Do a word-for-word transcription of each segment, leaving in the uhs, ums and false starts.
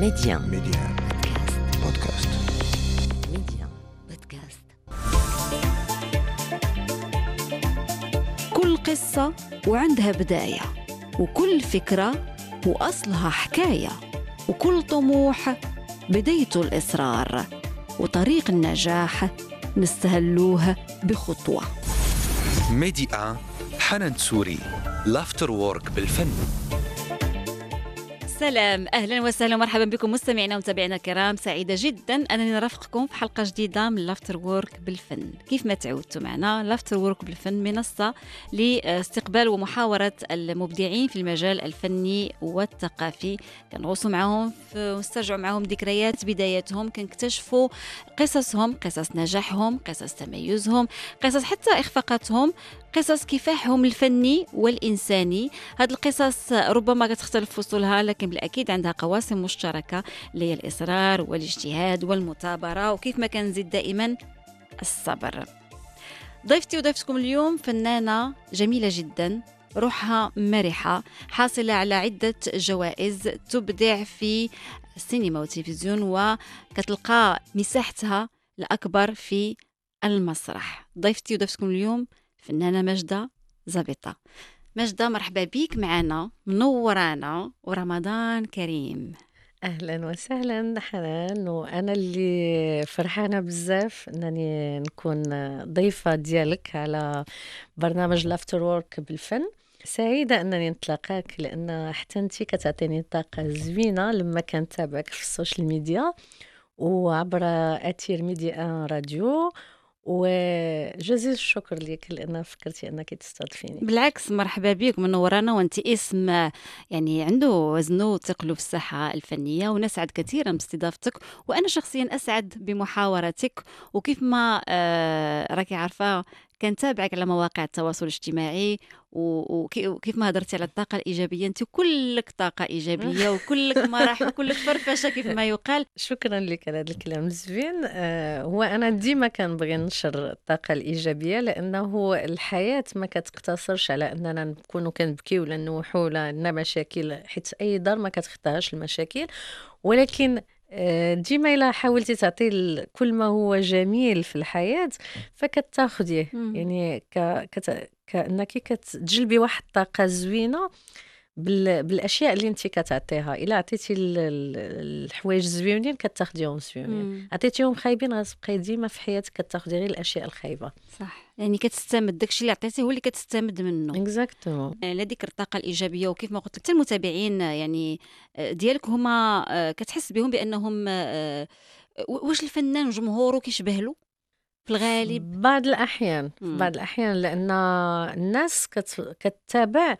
ميديان ميديان بودكاست. ميديان بودكاست. كل قصة وعندها بداية، وكل فكرة وأصلها حكاية، وكل طموح بدايته الإصرار، وطريق النجاح نستهلوه بخطوة. ميديا حنان سوري، لافتر وورك بالفن. سلام، أهلا وسهلا ومرحبا بكم مستمعينا ومتابعينا الكرام. سعيدة جدا أنني نرافقكم في حلقة جديدة من لافتر وورك بالفن. كيف ما تعودتوا معنا، لافتر وورك بالفن منصة لاستقبال ومحاورة المبدعين في المجال الفني والثقافي. كنغوصوا معهم ونسترجعوا معهم ذكريات بداياتهم، كنكتشفوا قصصهم، قصص نجاحهم، قصص تميزهم، قصص حتى إخفاقاتهم، قصص كفاحهم الفني والإنساني. هذه القصص ربما كتختلف فصولها، لكن بالأكيد عندها قواسم مشتركة، اللي هي الإصرار والاجتهاد والمثابرة، وكيف ما كنزيد دائما الصبر. ضيفتي وضيفتكم اليوم فنانة جميلة جدا، روحها مرحة، حاصلة على عدة جوائز، تبدع في السينما والتلفزيون، وكتلقى مساحتها الأكبر في المسرح. ضيفتي وضيفتكم اليوم فنانة ماجدة زبيطة. ماجدة، مرحبا بيك معنا، منورانا، ورمضان كريم. اهلا وسهلا حنان، وانا اللي فرحانه بزاف انني نكون ضيفه ديالك على برنامج لافتر وورك بالفن. سعيده انني نتلاقاك، لان حتى انت كتعطيني طاقه زوينه لما كنتابعك في السوشيال ميديا وعبر اثير ميديا راديو، وجزيل الشكر لك لأن فكرتي أنك تستضيفيني. بالعكس، مرحبا بك، منورانا، وانت اسم يعني عنده وزنه وثقله في الساحة الفنية، ونسعد كثيرا باستضافتك، وأنا شخصيا أسعد بمحاورتك. وكيف ما آه راكي عارفة، كنتابعك على مواقع التواصل الاجتماعي، وكيف ما هدرتي على الطاقة الإيجابية، أنت كلك طاقة إيجابية وكلك مرح وكلك فرفشة كيف ما يقال. شكرا لك على هذا الكلام الزوين. آه هو أنا ديما كنبغي ننشر الطاقة الإيجابية، لأنه الحياة ما كتقتصرش على أننا نكونوا كنبكي ولا نوحوا ولا عندنا مشاكل، حيت أي دار ما كتخطاهاش المشاكل، ولكن ديما إلا حاولتي تعطي كل ما هو جميل في الحياة فكتاخديه، يعني ك... كت... كأنك كتجلبي واحد الطاقة زوينة بال... بالاشياء اللي انت كتعطيها. الا عطيتي ال... الحوايج زوينين كتاخديهم زوينين، عطيتيهم خايبين غتبقاي ديما في حياتك كتاخدي غير الاشياء الخايبه. صح، يعني كتستمد داكشي اللي عطيتيه هو اللي كتستمد منه. اكزاكتومون. على ذكر الطاقه الايجابيه، وكيف ما قلت لك المتابعين يعني ديالك هما كتحس بهم بانهم واش الفنان وجمهوره كيشبه له في الغالب بعض الاحيان مم. بعض الاحيان لان الناس كت... كتتابع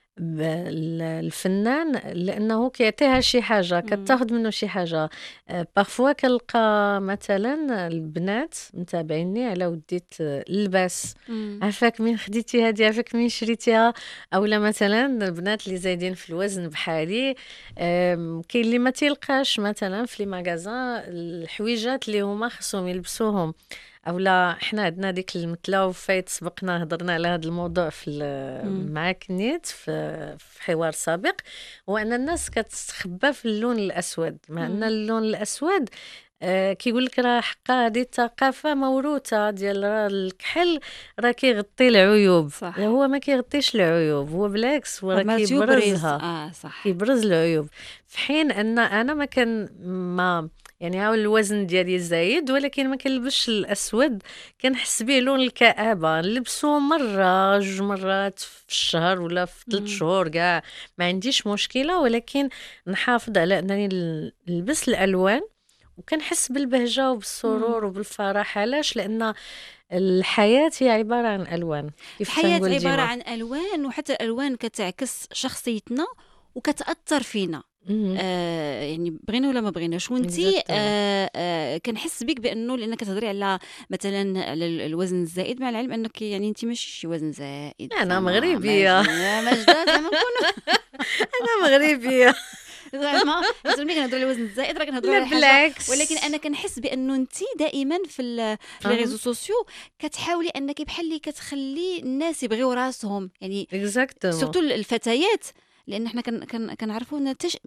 الفنان لانه كيعطيها شي حاجه، كتاخذ منه شي حاجه. بارفوا كنلقى مثلا البنات متابعيني على وديت اللباس، عافاك من خديتي هذه، عافاك من شريتيها، اولا مثلا البنات اللي زايدين في الوزن بحالي، كاين اللي ما تيلقاش مثلا في لي ماغازان الحويجات اللي هما خصهم يلبسوهم، اولا حنا عندنا ديك المثله وفايت سبقنا هضرنا على هذا الموضوع في معاك نيت في في حوار سابق، وان الناس كتستخبى في اللون الاسود، مع ان اللون الاسود آه كيقول لك راه حقا هذه الثقافه موروثه ديال راه الكحل راه كيغطي العيوب. صح. هو ما كيغطيش العيوب، هو بالعكس هو راه كيبرزها. اه صح، كيبرز العيوب، في حين ان انا ما كان ما يعني هاو الوزن ديالي زايد ولكن ما كنلبسش الاسود، كنحس به لون الكآبه، نلبسو مره جوج مرات في الشهر ولا في ثلاث شهور كاع ما عنديش مشكله، ولكن نحافظ على انني نلبس الالوان وكنحس بالبهجه وبالسرور وبالفرح. علاش؟ لان الحياه هي عباره عن الوان، كيف الحياه تنقول عباره ديما. عن الوان، وحتى الالوان كتعكس شخصيتنا وكتاثر فينا. آه يعني بغينا ولا ما بغيناش، وانتي آه آه كنحس بك بانه لانك كتهضري على مثلا على الوزن الزائد، مع العلم انك يعني انت ماشي شي وزن زائد. انا مغربيه ماجدة زعما نكونوا انا مغربيه زعما ملي كنهضروا على الوزن الزائد راه كنهضروا على حاجه، ولكن انا كنحس بانه انت دائما في في لي ريزو سوسيو كتحاولي انك بحال اللي كتخلي الناس يبغيو راسهم، يعني اكزاكتومون سورتو الفتيات، لان احنا كنعرفوا ان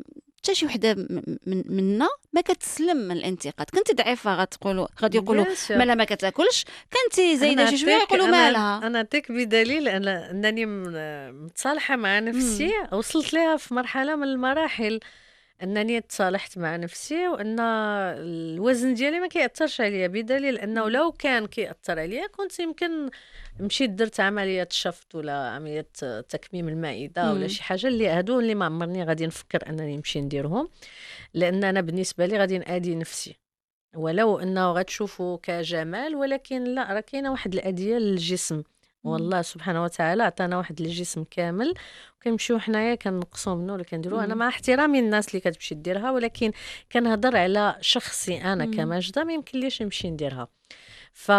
حتى شي وحده م- من منا ما كتسلم من الانتقاد. كنت ضعيفه غتقولوا غادي يقولوا Bien sûr. مالها ما كتاكلش، كنتي زايده أنا شي شويه أعطيك- يقولوا أنا- مالها. أنا أعطيك بدليل أن أنني م- متصالحة مع نفسي. وصلت لها في مرحلة من المراحل أنني تصالحت مع نفسي، وأن الوزن ديالي ما كيأثرش عليا، بدليل أنه لو كان كيأثر عليا كنت يمكن مشيت درت عملية شفط ولا عملية تكميم المعدة ولا مم. شي حاجة، اللي هادو اللي ما عمرني غادي نفكر أنني نمشي نديرهم، لأن أنا بالنسبة لي غادي نأذي نفسي. ولو انه غتشوفوا كجمال، ولكن لا، راه كاينه واحد الاديه للجسم، والله سبحانه وتعالى عطانا واحد الجسم كامل، وكنمشيو حنايا كنقصوا منه ولا كنديروا. انا مم. مع احترامي الناس اللي كتمشي ديرها، ولكن كنهضر على شخصي انا مم. كماجده ما يمكن ليش نمشي نديرها. ف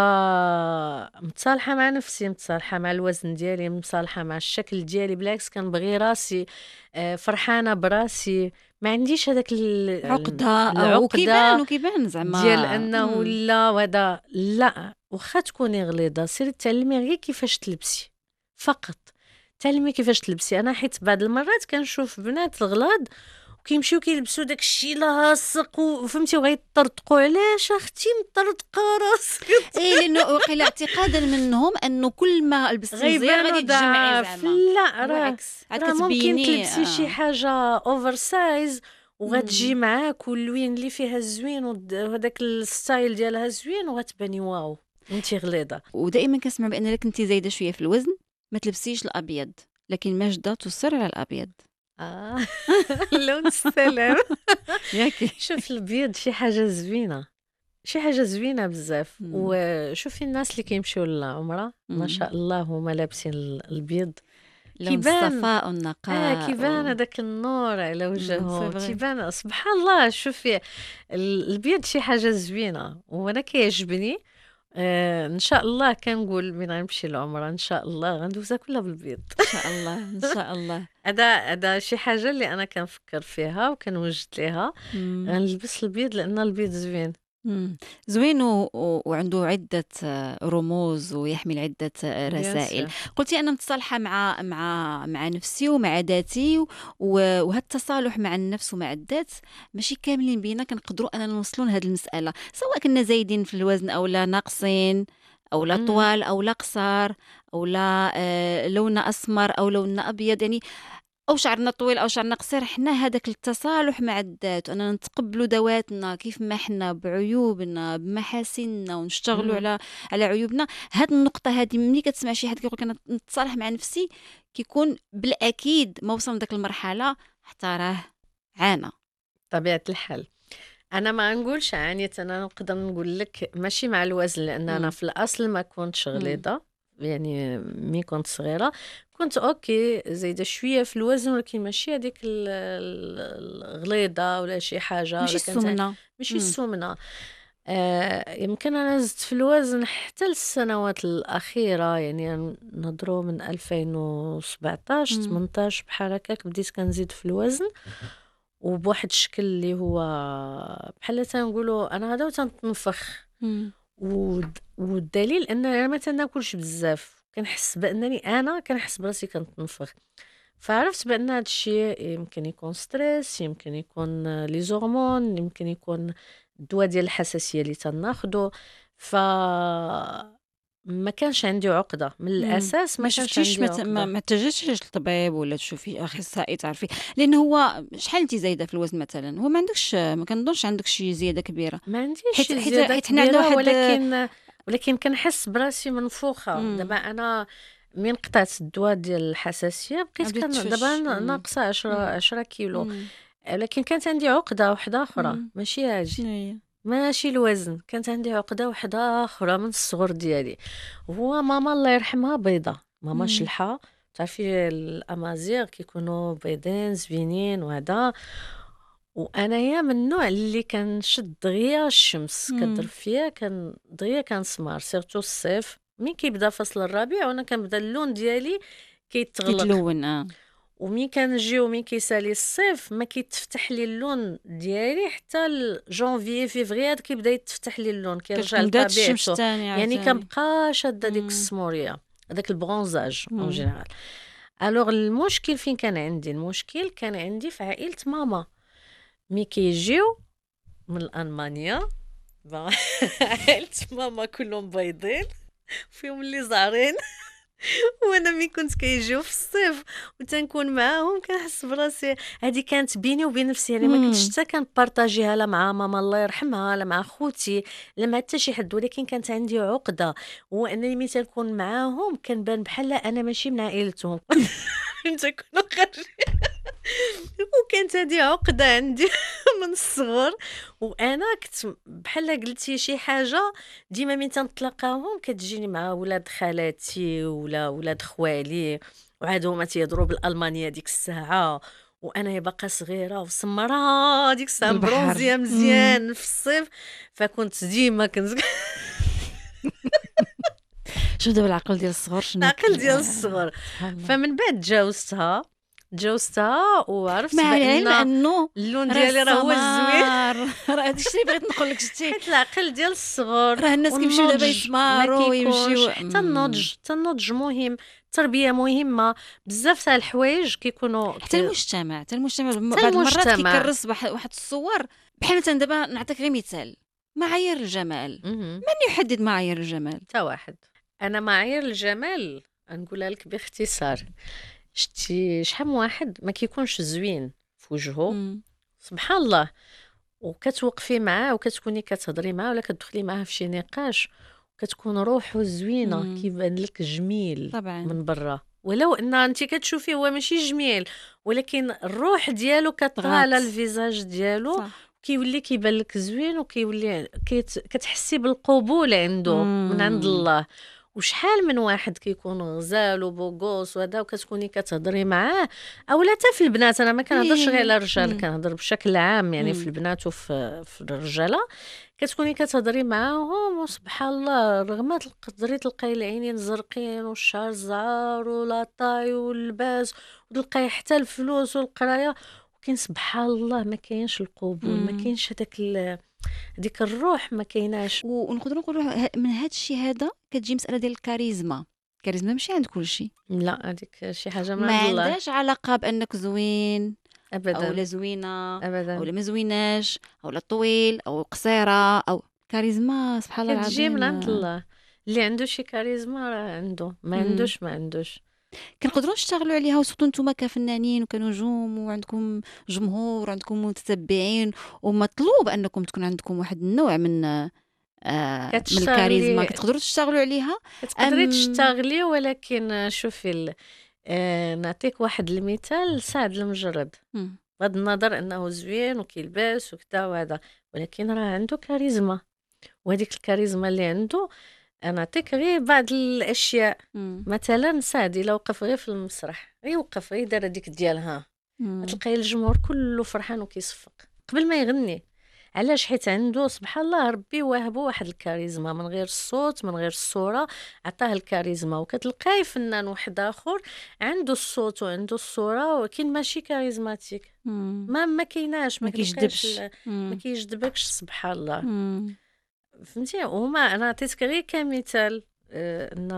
متصالحه مع نفسي، متصالحه مع الوزن ديالي، متصالحه مع الشكل ديالي، بالعكس كنبغي راسي، آه، فرحانه براسي، ما عنديش هذاك ال- عقده او العقده كيبان وكيبان زعما ديال انه مم. لا وهذا لا. واخا تكوني غليظه سيري تعلمي غير كيفاش تلبسي، فقط تعلمي كيفاش تلبسي. انا حيت بعض المرات كنشوف بنات الغلاظ وكيمشيو كيلبسوا داك الشيء لاصق وفهمتي وغيطرطقوا. علاش اختي مطرطقه راسك؟ ايه لانه وقيل اعتقادا منهم انه كل ما لبستي مزيان غيبانوا غادي تجمعي ضعاف. زعما. لا، راه بالعكس عاد راه ممكن كتبيني تلبسي شي آه. حاجه اوفر سايز وغتجي مم. معاك، واللوين اللي فيها زوين ود- وهداك الستايل ديالها زوين، وغتباني واو انتي غليظه. ودائما كنسمع بان الا كنتي زايده شويه في الوزن ما تلبسيش الابيض، لكن ماجده تصر على الابيض. اه لون السلام. ياك شوف البيض شي حاجه زوينه، شي حاجه زوينه بزاف. مم. وشوفي الناس اللي كيمشيو للعمره ما مم. شاء الله هما لابسين ال- البيض، لون كيبان. الصفاء اه والنقاء كيبان و... هذاك النور على مم، وجههم، c'est vrai. كيبان سبحان الله. شوفي ال- البيض شي حاجه زوينه وانا كيعجبني. آه ان شاء الله كنقول من غنمشي للعمره ان شاء الله غندوزها كلها بالبيض. ان شاء الله ان شاء الله. هذا هذا شي حاجه اللي انا كنفكر فيها وكنوجد ليها، مم. غنلبس البيض لان البيض زوين. مم. زوين و... و- وعنده عدة آه، رموز ويحمل عدة آه، Bien رسائل. sûr. قلتي أنا متصالحة مع مع مع نفسي ومع ذاتي، و- وهذا التصالح مع النفس ومع الذات ماشي كاملين بينا كنقدروا أننا نوصلوا لهذه المسألة، سواء كنا زايدين في الوزن أو لا ناقصين أو لا مم. طوال أو لا قصار أو لا آه، لوننا أسمر أو لوننا أبيض، يعني او شعرنا طويل او شعرنا قصير. حنا هذاك التصالح مع الذات واننا نتقبلوا ذواتنا كيف ما حنا بعيوبنا بمحاسننا ونشتغلوا مم. على على عيوبنا. هاد النقطه هذه ملي كتسمع شي حد كيقول لك انا نتصالح مع نفسي، كيكون بالاكيد ما وصل لذاك المرحله حتى راه عانى. طبيعه الحال انا ما نقولش عانيت، انا نقدر نقول لك ماشي مع الوزن، لان انا مم. في الاصل ما كنتش مم. غليظه، يعني مي كنت صغيره كنت اوكي زايده شويه في الوزن، ولكن ماشي هذيك ال- ال- الغليظه ولا شي حاجه، ماشي ولا كانت السمنه. ماشي مم. السمنه. آه يمكن انا زدت في الوزن حتى للسنوات الاخيره، يعني نهضروا من ألفين وسبعطاش مم. ثمنطاش بحال هكاك بديت كنزيد في الوزن، وبواحد الشكل اللي هو بحال تنقولوا انا هذا تنتنفخ. مم. ود- والدليل ان انا ما تناكلش بزاف، كنحس بانني انا كنحس براسي كنتنفخ. فعرفت بان هذا الشيء يمكن يكون ستريس، يمكن يكون لي زورمون، يمكن يكون الدواء ديال الحساسيه اللي تناخدو. ف ما كانش عندي عقده من مم. الاساس، ما ما كانش شفتيش عندي ما ت- ما عقده. ما اتجهتيش للطبيب ولا تشوفي اخصائي تعرفي؟ لان هو شحال انت زايده في الوزن مثلا، هو ما عندكش ما كنظنش عندك شي زياده كبيره. ما عنديش حيت شي حيت زياده حيت حنا عندنا كبيره، واحد ولكن ولكن كنحس براسي منفوخه. مم. دابا انا من قطعت الدواء ديال الحساسيه بقيت بديت كان تفش. دابا مم. ناقصه عشرة مم. عشرة كيلو، مم. لكن كانت عندي عقده واحده اخرى، مم. ماشي هادي، شنو هي؟ ماشي الوزن. كانت عندي عقده واحده اخرى من الصغر ديالي، هو ماما الله يرحمها بيضه، ماما مم. شلحه. تعرفي الامازيغ كيكونوا بيضين زوينين وهذا، وانايا من النوع اللي كنشد دغيا الشمس مم. كضرب فيا، كان دغيا كنسمار، سيرتو الصيف مين كيبدا فصل الربيع وانا كنبدا اللون ديالي كيتغلق. كيتلون. اه ومين كنجيو مين كيسالي الصيف ما كيتفتح لي اللون ديالي حتى جونفي فيفري هاد كيبدا يتفتح لي اللون، كيرجع كتبدا الشمس لطبيعته. ثاني يعني عاوتاني. كنبقى شاده ديك مم. السموريه، هذاك البرونزاج اون مم. جينيرال. الوغ المشكل فين كان عندي؟ المشكل كان عندي في عائله ماما. مي كيجيو من المانيا عائلة ماما كلهم بيضين فيهم اللي زعرين وانا مي كنت كيجيو في الصيف وتنكون معاهم كنحس براسي هذه كانت بيني وبين نفسي، يعني ما كنتش حتى كنبارطاجيها لا مع ماما الله يرحمها لا مع خوتي لا مع حتى شي حد، ولكن كانت عندي عقده وانني ملي تنكون معاهم كنبان بحال انا ماشي من عائلتهم تنكونوا خارجين وكانت هذه عقده عندي من الصغر. وانا كنت بحال قلتي شي حاجه ديما ملي تنتلاقاهم كتجيني مع ولاد خالاتي ولا ولاد خوالي وعاد هما تيهضروا بالالمانيه ديك الساعه وانا باقا صغيره وسمراء ديك الساعه بالبحر. برونزيه مزيان في الصيف، فكنت ديما كنت شوف دابا العقل ديال الصغر شنو العقل كي- ديال الصغر. سبحان الله. فمن بعد تجاوزتها تجاوزتها وعرفت مع العلم بان انه اللون ديالي راه هو الزوين، راه هذاك الشيء اللي بغيت نقول لك شتي حيت العقل ديال الصغر راه الناس كيمشيو دابا والنضج يتماروا ما كيكونش. ويمشيو حتى النضج حتى النضج مهم، التربيه مهمه، بزاف تاع الحوايج كيكونوا حتى المجتمع حتى المجتمع حتى بعض المرات المجتمع. كيكرس بح- واحد الصور بحال مثلا دابا نعطيك غير مثال معايير الجمال. مهم. من يحدد معايير الجمال؟ حتى واحد. انا معايير الجمال نقولها لك باختصار، شتي شحال من واحد ما كيكونش زوين في وجهه مم. سبحان الله وكتوقفي معاه وكتكوني كتهضري معاه ولا كتدخلي معاه في شي نقاش وكتكون روحه زوينه مم. كيبان لك جميل طبعا من برا، ولو ان انت كتشوفيه هو ماشي جميل ولكن الروح ديالو كطغى على طغات. الفيزاج ديالو صح. كيولي كيبان لك زوين وكيولي كيت... كتحسي بالقبول عنده من عند مم. الله. وشحال من واحد كيكون غزال وبوغوس وهذا وكتكوني كتهضري معاه اولا حتى في البنات، انا ما كنهضرش غير على الرجال مم. كنهضر بشكل عام يعني مم. في البنات وفي في الرجاله كتكوني كتهضري معاهم وسبحان الله رغم تقدري تلقاي العينين زرقين والشعر زعار ولا طاي واللباس وتلقاي حتى الفلوس والقرايه ولكن سبحان الله ما كاينش القبول، ما مم. كاينش هذاك ال- هذيك الروح ما كايناش. و- ونقدروا نقولوا ه- من هذا الشيء هذا كتجي مساله ديال الكاريزما. الكاريزما ماشي عند كل شيء، لا هذيك شي حاجه ما ما عند الله عندهاش علاقه بانك زوين او لا ابدا زوينه ابدا او لا ما زويناش او لا طويل او قصيره او كاريزما سبحان الله كتجي العظيم. من عند الله. اللي عنده شي كاريزما راه عنده، ما مم. عندوش ما عندوش. كنقدروا نشتغلوا عليها وسطو نتوما كفنانين وكنجوم وعندكم جمهور وعندكم متتبعين ومطلوب انكم تكون عندكم واحد النوع من آه من كتشتغلي- الكاريزما كتقدروا تشتغلوا عليها. كتقدري أم- تشتغلي ولكن شوفي ال... آه نعطيك واحد المثال سعد المجرد مم. بغض النظر انه زوين وكيلبس وكذا وهذا ولكن راه عنده كاريزما وهذيك الكاريزما اللي عنده انا نعطيك غير بعض الاشياء. مم. مثلا سعد الا وقف غير في المسرح غير وقف غير دار هذيك ديالها مم. تلقاي الجمهور كله فرحان وكيصفق قبل ما يغني. علاش؟ حيت عنده سبحان الله ربي واهبه واحد الكاريزما من غير الصوت من غير الصوره عطاه الكاريزما. وكتلقاي فنان واحد اخر عنده الصوت وعنده الصوره ولكن ماشي كاريزماتيك مم. ما ما كايناش ما كتلقاش كيجذبش. ال- مم. ما كيجذبكش سبحان الله. مم. فهمتي هما انا عطيتك غير كمثال آه، ان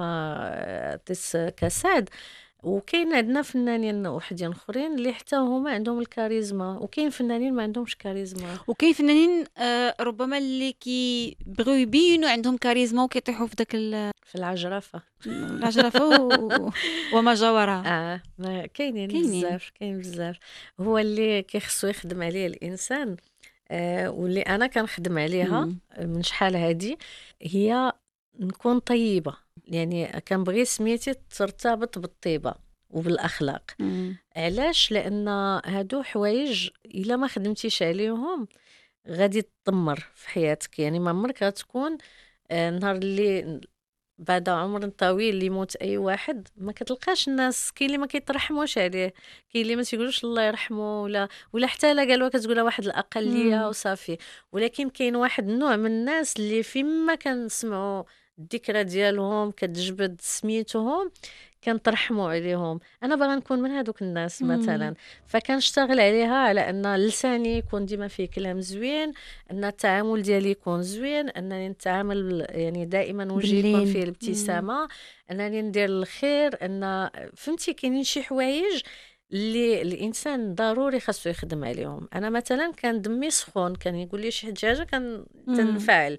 عطيت كسعد وكاين عندنا فنانين وحدين اخرين اللي حتى هما عندهم الكاريزما وكاين فنانين ما عندهمش كاريزما. وكاين فنانين آه ربما اللي كيبغيو يبينوا عندهم كاريزما وكيطيحوا في داك ال- في العجرفه العجرفه و- وما جاورها. اه ما كاينين كاينين. بزاف كاين بزاف. هو اللي كيخصو يخدم عليه الانسان آه واللي انا كنخدم عليها مم. من شحال هادي هي نكون طيبه، يعني كنبغي سميتي ترتبط بالطيبه وبالاخلاق. مم. علاش؟ لان هادو حوايج الا ما خدمتيش عليهم غادي تدمر في حياتك، يعني ما عمرك غتكون آه، نهار اللي بعد عمر طويل اللي يموت اي واحد ما كتلقاش الناس كاين اللي ما كيترحموش عليه كاين اللي ما تيقولوش الله يرحمه ولا ولا حتى لا قالوا كتقولها واحد الاقليه مم. وصافي. ولكن كاين واحد النوع من الناس اللي فيما كنسمعوا الذكرى ديالهم كتجبد سميتهم كنترحموا عليهم. انا باغا نكون من هذوك الناس مم. مثلا فكنشتغل عليها على ان لساني يكون ديما فيه كلام زوين، ان التعامل ديالي يكون زوين، انني نتعامل يعني دائما وجهي يكون باللين. فيه الابتسامه، انني ندير الخير. ان فهمتي كاينين شي حوايج اللي الانسان ضروري خاصو يخدم عليهم. انا مثلا كان دمي سخون، كان يقول لي شي حاجه كان تنفعل،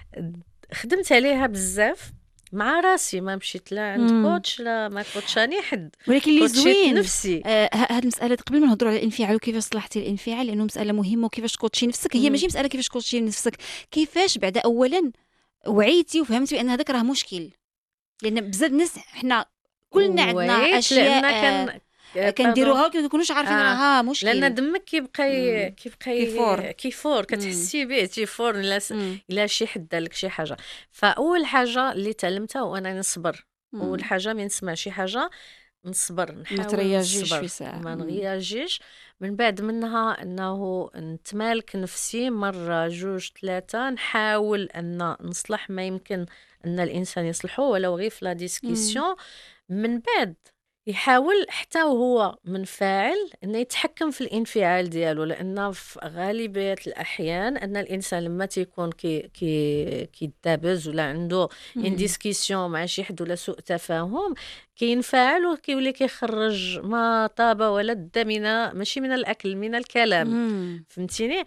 خدمت عليها بزاف مع راسي، ما مشيت لا عند مم. كوتش لا ما كوتشاني حد، ولكن اللي كوتشيت زوين نفسي. آه هاد المساله قبل ما نهضروا على الانفعال وكيفاش صلحتي الانفعال، لانه مساله مهمه، وكيفاش كوتشي نفسك هي مم. ماشي مساله كيفاش كوتشي نفسك، كيفاش بعد اولا وعيتي وفهمتي بان هذاك راه مشكل، لان بزاف الناس حنا كلنا عندنا وعيت اشياء لأن آه كان كنديروها ولكن ما كنكونوش عارفين آه. راها مشكل. لان دمك كيبقى ي- مم. كيبقى ي- كيفور. كيفور كتحسي به تيفور الا س- مم. الا شي حد دار لك شي حاجه. فاول حاجه اللي تعلمتها وانا نصبر. مم. اول حاجه من نسمع شي حاجه نصبر، ما نحاول ترياجيش نصبر في ساعه. ما مم. نرياجيش. من بعد منها انه نتمالك نفسي مره جوج ثلاثه، نحاول ان نصلح ما يمكن ان الانسان يصلحه ولو غير في لا ديسكسيون. من بعد يحاول حتى وهو منفعل انه يتحكم في الانفعال ديالو، لان في غالبيه الاحيان ان الانسان لما تيكون كي كي كيدابز ولا عنده ان ديسكسيون مع شي حد ولا سوء تفاهم، كينفعل وكيولي كيخرج ما طاب ولا د من ماشي من الاكل من الكلام. مم. فهمتيني؟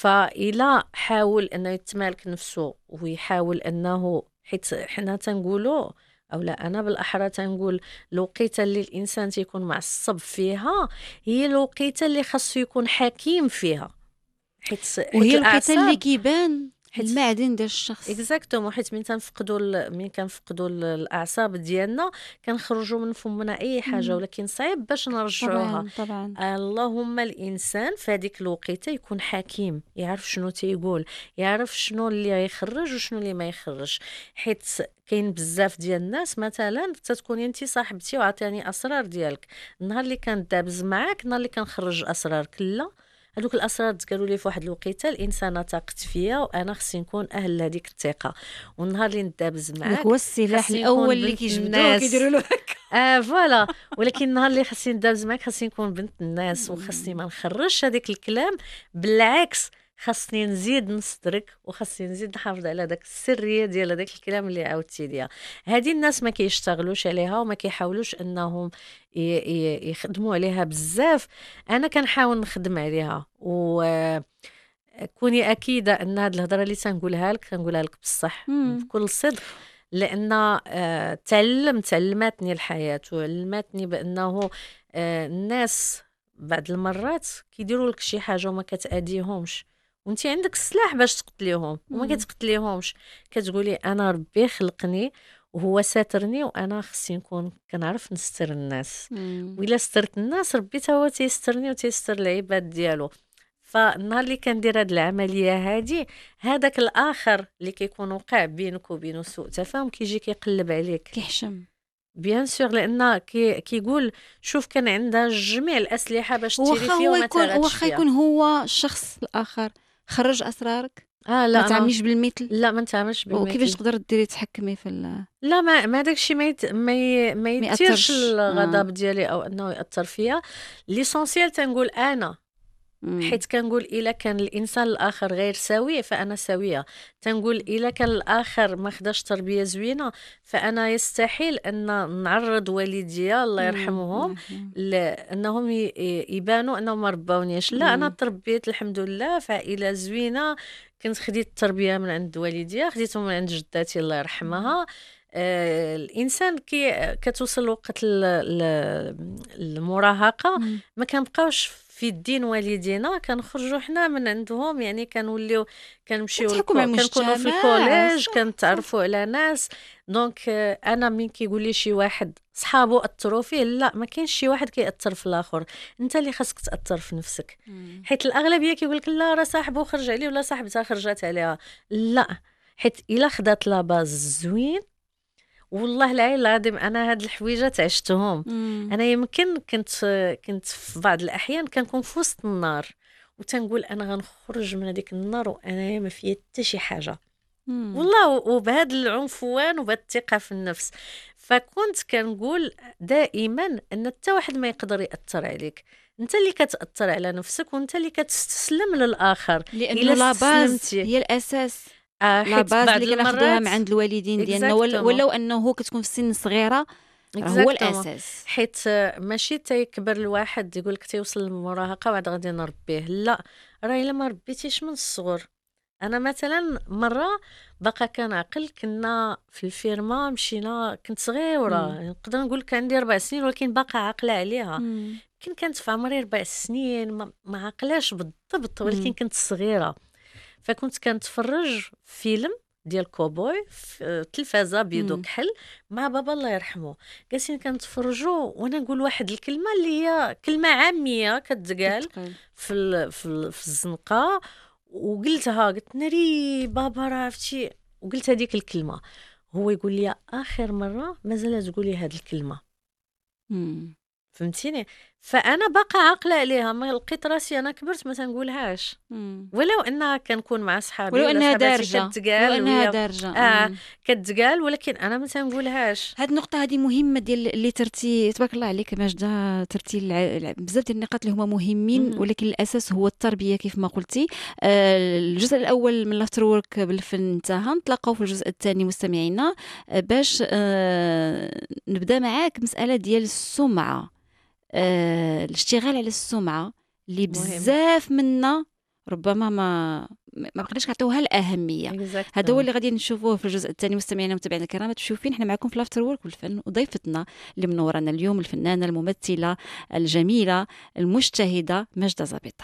فإلا حاول انه يتمالك نفسه ويحاول انه، حيت حنا تنقولوا او لا انا بالاحرى تنقول الوقيته اللي الانسان تيكون معصب فيها هي الوقيته اللي خاصو يكون حكيم فيها، حيت حيت وهي الوقيته اللي الأعصاب كيبان حيت- المعدن ديال الشخص. اكزاكتومون، حيت من تنفقدوا ال- من كنفقدوا ال- الاعصاب ديالنا كنخرجوا من فمنا اي حاجه، مم. ولكن صعيب باش نرجعوها. طبعا طبعا. اللهم الانسان في هذيك الوقيته يكون حكيم، يعرف شنو تيقول، يعرف شنو اللي يخرج وشنو اللي ما يخرج. حيت كاين بزاف ديال الناس مثلا تتكوني انت صاحبتي وعطيني اسرار ديالك، النهار اللي كندابز معاك النهار اللي كنخرج اسرارك لا، هذوك الاسرار تقالوا لي في واحد الوقيته الانسانه ثقت فيا وانا خصني نكون اهل لهذيك الثقه، والنهار اللي ندابز معاك هو السلاح خاصني الاول نكون اللي بنت كيجبدوه الناس. كيديروا له هكا. اه فوالا. ولكن النهار اللي خاصني ندابز معاك خاصني نكون بنت الناس، وخاصني ما نخرجش هذاك الكلام، بالعكس خاصني نزيد نصدرك وخاصني نزيد نحافظ على داك السريه ديال هذاك الكلام اللي عاودتي ليا. هذه الناس ما كيشتغلوش عليها وما كيحاولوش انهم ي- ي- يخدموا عليها بزاف. انا كنحاول نخدم عليها، و كوني اكيده ان هذه الهضره اللي تنقولها لك كنقولها لك بصح مم. بكل صدق، لان آه، تعلم تعلمتني الحياه وعلمتني بانه آه، الناس بعض المرات كيديروا لك شي حاجه وما كتاديهمش، وانت عندك السلاح باش تقتليهم وما مم. كتقتليهمش، كتقولي انا ربي خلقني وهو ساترني وانا خصني نكون كنعرف نستر الناس، مم. وإلا سترت الناس ربي تا هو تيسترني وتيستر العباد ديالو. فالنهار اللي كندير هاد العمليه هادي، هذاك الاخر اللي كيكون وقع بينك وبينه سوء تفاهم كيجي كيقلب عليك كيحشم. بيان سور، لان كي كيقول شوف كان عندها جميع الاسلحه باش تيري واخا فيها هو وما يكون تاغاتش واخا فيها. يكون هو الشخص الاخر خرج اسرارك، اه لا ما أنا- تعامليش بالمثل، لا ما نتعاملش وكيفاش بالمثل. تقدر ديري تحكمي في ال... لا ما ما داكشي ما يت... ما, ي... ما يثيرش يأثرش. الغضب آه. ديالي او انه ياثر فيا. ليسونسيال تنقول انا، مم. حيت كنقول الا كان الانسان الاخر غير سوي فانا سويه، تنقول الا كان الاخر ما خداش تربيه زوينه فانا يستحيل ان نعرض والديا الله يرحمهم مم. لانهم ي- يبانوا انهم ما رباونيش. لا انا مم. تربيت الحمد لله في عائله زوينه، كنت خديت التربيه من عند والديا، خديتهم من عند جداتي الله يرحمها. آه الانسان كي كتوصل وقت ال- ال- المراهقه مم. ما كنبقاوش في الدين والدينا، كنخرجوا حنا من عندهم، يعني كنوليو كنمشيو كتحكوا مع الكو- كنكونوا في المجتمع، الكوليج صح، كنتعرفوا على ناس. دونك آه، انا من كيقول لي شي واحد صحابو اثروا فيه، لا ما كاينش شي واحد كيأثر في الاخر، انت اللي خاصك تأثر في نفسك. مم. حيت الاغلبيه كيقول لك لا راه صاحبو خرج عليه ولا صاحبتها خرجت عليها، لا حيت الا خدات لا باز زوين والله العلي العظيم انا هاد الحويجات عشتهم. مم. انا يمكن كنت كنت في بعض الاحيان كنكون في وسط النار وتنقول انا غنخرج من هذيك النار وانا ما فيا حتى شي حاجه، مم. والله وبهذا العنفوان وبهذا الثقه في النفس. فكنت كنقول دائما ان حتى واحد ما يقدر ياثر عليك، انت اللي كتاثر على نفسك وانت اللي كتستسلم للاخر. لانه إلا لا باز استسلمتي. هي الاساس، آه لا حيت باز بعض اللي كناخذوها المرات من عند الوالدين ديالنا، ول- Exactement. ولو انه هو كتكون في سن صغيره هو الاساس. حيت ماشي تيكبر الواحد يقول لك تيوصل للمراهقه وعاد غادي نربيه، لا، راه الا ما ربيتيش من الصغر. انا مثلا مره باقا كنعقل، كنا في الفيرما مشينا، كنت صغيره نقدر نقول لك عندي اربع سنين، ولكن باقا عاقله عليها. يمكن كانت في عمري اربع سنين، ما, ما عقلاش بالضبط، ولكن مم. كنت صغيره. فكنت كنتفرج فيلم ديال كوبوي في التلفازه بيدو كحل مع بابا الله يرحمه. جالسين كنتفرجوا وانا نقول واحد الكلمه اللي هي كلمه عاميه كتقال في ال في, ال في الزنقه، وقلتها، قلت ناري بابا راه عرفتي، وقلت هذيك الكلمه. هو يقول لي اخر مره مازال تقولي هذه الكلمه. امم فهمتيني؟ فانا باقا عاقله عليها، ما لقيت راسي انا كبرت ما تنقولهاش، ولو انها كنكون مع صحابي ولو انها دارجه كتقال، ولو انها دارجه اه كتقال، ولكن انا ما تنقولهاش. هاد النقطه هذه مهمه ديال اللي ترتي، تبارك الله عليك ماجده، ترتي الع... بزاف ديال النقاط اللي هما مهمين، مم. ولكن الاساس هو التربيه كيف ما قلتي. آه الجزء الاول من لافتر وورك بالفن انتهى، نتلاقاو في الجزء الثاني مستمعينا باش آه نبدا معاك مساله ديال السمعه. آه، الاشتغال على السمعة اللي بزاف منا ربما ما ما بقيناش كنعطيوها الأهمية. هذا هو اللي غادي نشوفوه في الجزء الثاني. مستمعينا ومتابعينا الكرام، تشوفين احنا معكم في لافتر وورك والفن، وضيفتنا اللي منورانا اليوم الفنانة الممثلة الجميلة المجتهدة ماجدة زبيطة.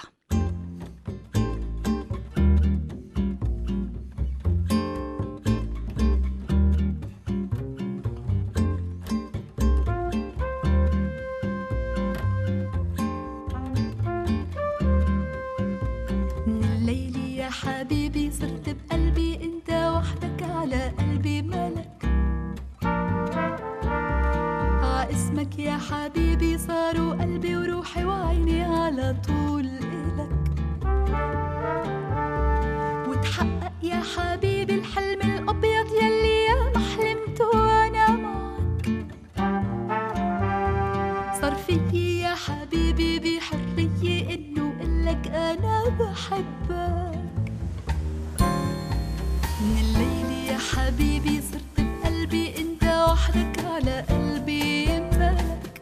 حبيبي صرت بقلبي انت وحدك، على قلبي ملك، ع اسمك يا حبيبي صاروا قلبي وروحي وعيني على طول إلك، وتحقق يا حبيبي الحلم الأبيض يلي يا ما حلمت وانا معك، صار فيي يا حبيبي بحرية انه قلك انا بحبك. من الليل يا حبيبي صرت بقلبي انت وحدك، على قلبي ملك،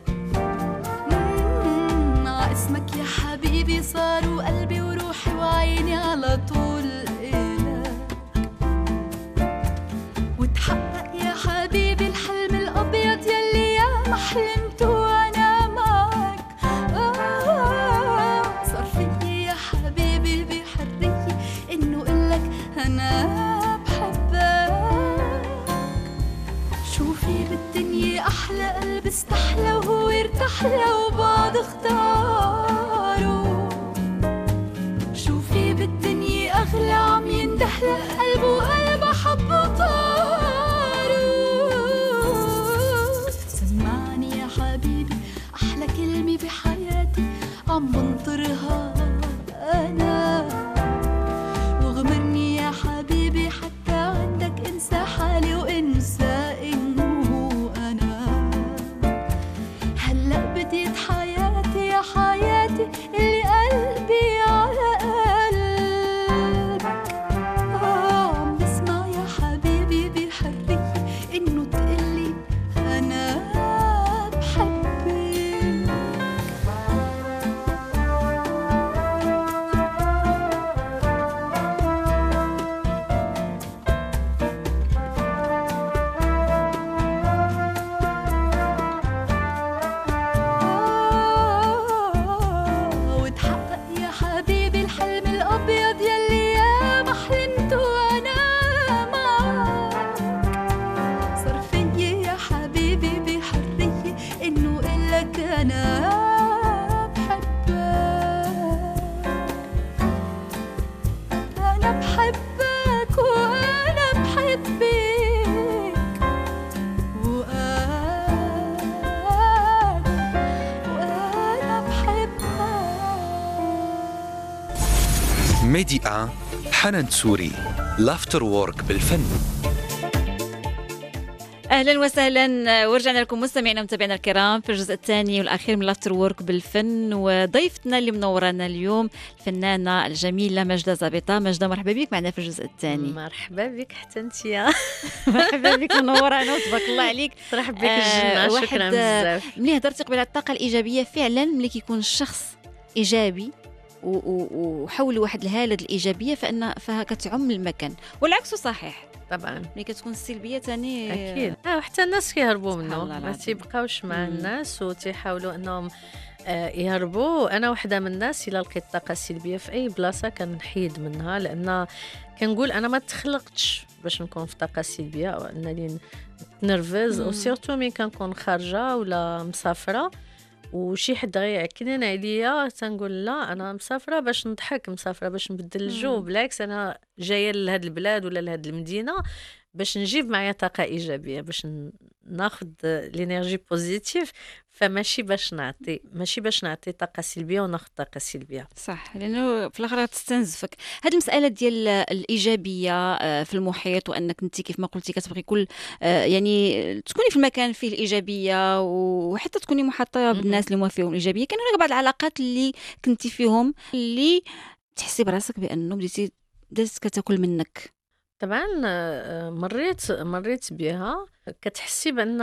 مع اسمك يا حبيبي صاروا قلبي وروحي وعيني على طول إلك، وتحقق يا حبيبي الحلم الأبيض يلي يا ما حلمت وانا معك. آه صار فيي يا حبيبي بحرية انه قلك انا أحلى قلب استحلى وهو ارتحلى وبعض اختاروا، شوفي بالدنيا أغلى عم يندحلى قلبه وقلب حبه طاروا. سمعني يا حبيبي أحلى كلمة بحياتي عم بنطرها أنا، واغمرني يا حبيبي حتى عندك انسى حالي وانسى حياتي يا حياتي اللي قلبي على قلبك. آه عم بسمع يا حبيبي بحرية إنه تقلي أنا بحبك. ميديا حنان تسوري لافتر وورك بالفن. اهلا وسهلا، ورجعنا لكم مستمعينا ومتابعينا الكرام في الجزء الثاني والاخير من لافتر وورك بالفن. وضيفتنا اللي منورانا اليوم الفنانه الجميله ماجده زابطه. ماجده مرحبا بك معنا في الجزء الثاني. مرحبا بك حتى انتيا. مرحبا بك منورانا وتبارك الله عليك. ترحب بك الجنه. آه شكرا بزاف. ملي هضرتي قبل على الطاقه الايجابيه، فعلا ملي كيكون الشخص ايجابي وحول واحد الهاله الايجابيه فان فها كتعم المكان، والعكس صحيح طبعا. ملي كتكون السلبيه ثاني اكيد. اه حتى الناس كيهربوا منه، ما العظيم. تيبقاوش مع مم. الناس وتيحاولوا انهم آه يهربوا. انا وحده من الناس الا لقيت الطاقه السلبيه في اي بلاصه كنحيد منها، لان كنقول انا ما تخلقتش باش نكون في طاقه سلبيه او انني نرفز، او سيرتو ملي كنكون خارجه ولا مسافره وشي حد غيعكنن عليا تنقول لا، انا مسافره باش نضحك، مسافره باش نبدل الجو. بالعكس انا جايه لهاد البلاد ولا لهاد المدينه باش نجيب معايا طاقه ايجابيه، باش ناخذ الانرجي بوزيتيف، فماشي باش نعطي ماشي باش نعطي طاقه سلبيه وناخذ طاقه سلبيه. صح، لانه في الاخر تستنزفك. هذه المساله ديال الايجابيه في المحيط، وانك انت كيف ما قلتي كتبغي كل يعني تكوني في المكان فيه الايجابيه، وحتى تكوني محاطه بالناس اللي هما فيهم الايجابيه. كان هناك بعض العلاقات اللي كنتي فيهم اللي تحسي براسك بانه بديتي بدات كتاكل منك. طبعا مريت مريت بها. كتحسي بان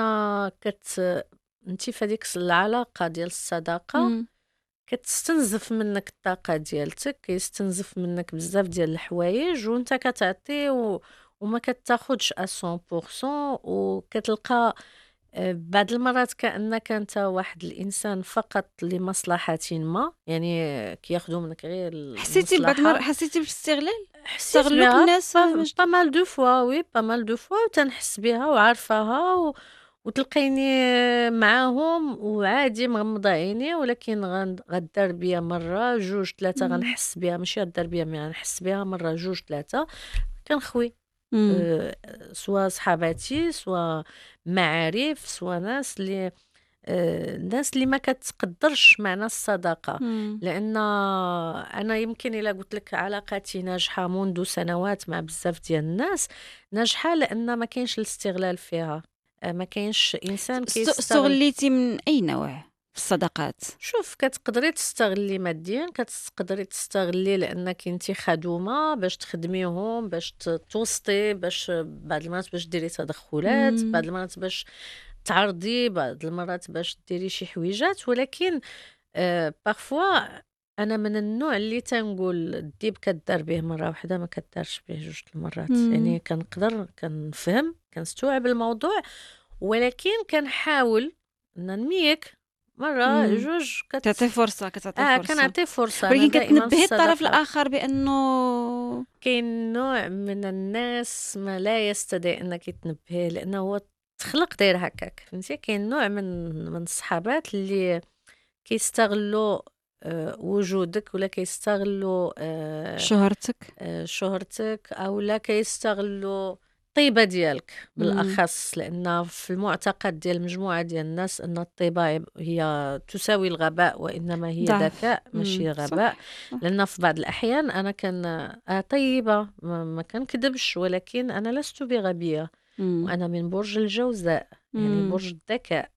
كت انت في هذيك العلاقه ديال الصداقه مم. كتستنزف منك الطاقه ديالتك، كيستنزف منك بزاف ديال الحوايج، وانت كتعطي و... وما كتاخذش مية بالمية، وكتلقى بعض المرات كانك انت واحد الانسان فقط لمصلحه ما، يعني كياخذوا منك غير حسيتي بعض المرات حسيتي بالاستغلال؟ استغلوك الناس با مال دو فوا. وي با مال دو فوا تنحس بها وعارفاها و... وتلقيني معاهم وعادي مغمضه عيني، ولكن غدار بيا مره جوج ثلاثه غنحس بها، ماشي غدار بيا مي غنحس بها مره جوج ثلاثه كنخوي. أه سواء صحاباتي سواء معارف سواء ناس اللي أه الناس اللي ما كتقدرش معنى الصداقه. مم. لان انا يمكن الا قلت لك علاقاتي ناجحه منذ سنوات مع بزاف ديال الناس، ناجحه لان ما كاينش الاستغلال فيها، ما كاينش انسان كيستغل. استغليتي من اي نوع في الصداقات؟ شوف، كتقدري تستغلي ماديا، كتقدري تستغلي لانك انت خدومه باش تخدميهم، باش توسطي، باش بعض المرات باش ديري تدخلات، مم. بعض المرات باش تعرضي، بعض المرات باش ديري شي حويجات. ولكن آه بارفوا انا من النوع اللي تنقول الديب كدار به مره واحده ما كدارش به جوج المرات. مم. يعني كنقدر كنفهم كنستوعب الموضوع، ولكن كنحاول ننميك مرة مم. جوج كت... تعطي فرصه كتعطي آه فرصه كنعطي فرصة. ولكن أنا دائماً كتنبهي الطرف الصداقة. الاخر بانه كاين نوع من الناس ما لا يستدعي انك تنبهيه، لانه هو تخلق داير هكاك، فهمتي. كاين نوع من من الصحابات اللي كيستغلوا آه وجودك، ولا كيستغلوا آه شهرتك آه شهرتك، او لا كيستغلوا الطيبة ديالك بالأخص. لأن في المعتقد ديال مجموعة ديال الناس أن الطيبة هي تساوي الغباء، وإنما هي ضعف. ذكاء ماشي مم. غباء. صح. لأن في بعض الأحيان أنا كان آه طيبة، ما, ما كنكذبش، ولكن أنا لست بغبية، مم. وأنا من برج الجوزاء، يعني مم. برج الذكاء.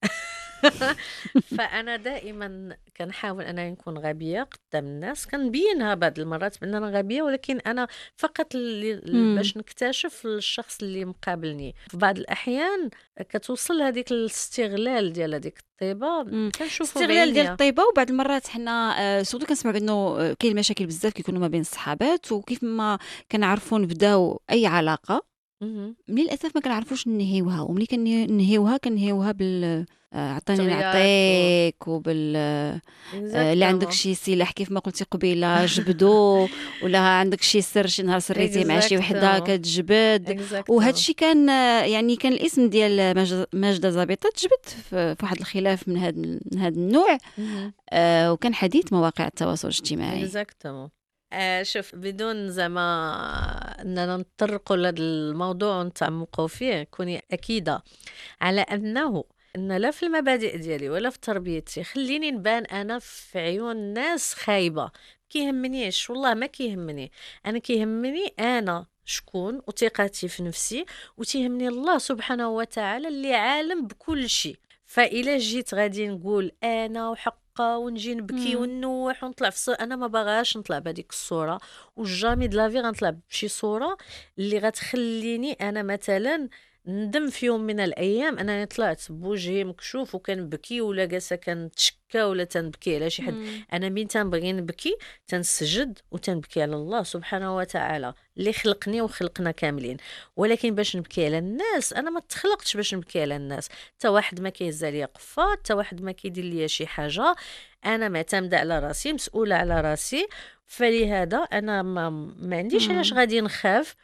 فأنا دائما كنحاول أنا نكون غبية قدام الناس، كنبينها بعض المرات بأن أنا غبية، ولكن أنا فقط اللي مم. باش نكتشف الشخص اللي مقابلني. في بعض الأحيان كتوصل هذيك الاستغلال ديال هذيك الطيبة، مم. كنشوفو استغلال ديال بعينيا. الطيبه. وبعض المرات حنا آه، سورتو كنسمعوا بانه آه، كاين مشاكل بزاف كيكونوا ما بين الصحابات، وكيف ما كنعرفوا نبداو اي علاقه مهم. من الاسف ما كنعرفوش ننهيوها، وملي كننهيوها كنهيوها بال آه، عطيني طريات و- نعطيك، وبال آه، اللي عندك Exactement. شي سلاح كيف ما قلتي قبيله جبدو، ولا عندك شي سر شي نهار سريتي مع شي وحده Exactement. كتجبد. Exactement. وهذا الشيء كان آه، يعني كان الاسم ديال ماج- ماجده زابطه تجبد في في واحد الخلاف من هذا من هذا النوع، مهم. آه، وكان حديث مواقع التواصل الاجتماعي. اكزاكتومون. آه شوف، بدون زعما اننا نطرقوا لهذا الموضوع ونتعمقوا فيه، كوني اكيده على انه ان لا في المبادئ ديالي ولا في تربيتي خليني نبان انا في عيون الناس خايبه. كيهمنيش والله، ما كيهمني. انا كيهمني انا شكون وثقتي في نفسي وتيهمني الله سبحانه وتعالى اللي عالم بكل شيء. فإلا جيت غادي نقول انا وحقا ونجي نبكي مم. ونوح ونطلع في الصورة، انا ما باغاش نطلع بهذيك الصوره، وجامي د لافي غنطلع بشي صوره اللي غتخليني انا مثلا ندم في يوم من الايام انني طلعت بوجهي مكشوف وكنبكي ولا جالسه كنتشكى ولا تنبكي على شي حد. مم. انا مين تنبغي نبكي تنسجد وتنبكي على الله سبحانه وتعالى اللي خلقني وخلقنا كاملين. ولكن باش نبكي على الناس انا ما تخلقتش باش نبكي على الناس، حتى واحد ما كيهز ليا قفه، حتى واحد ما كيدير ليا شي حاجه، انا معتمده على راسي، مسؤوله على راسي. فلهذا انا ما, ما عنديش مم. علاش غادي نخاف.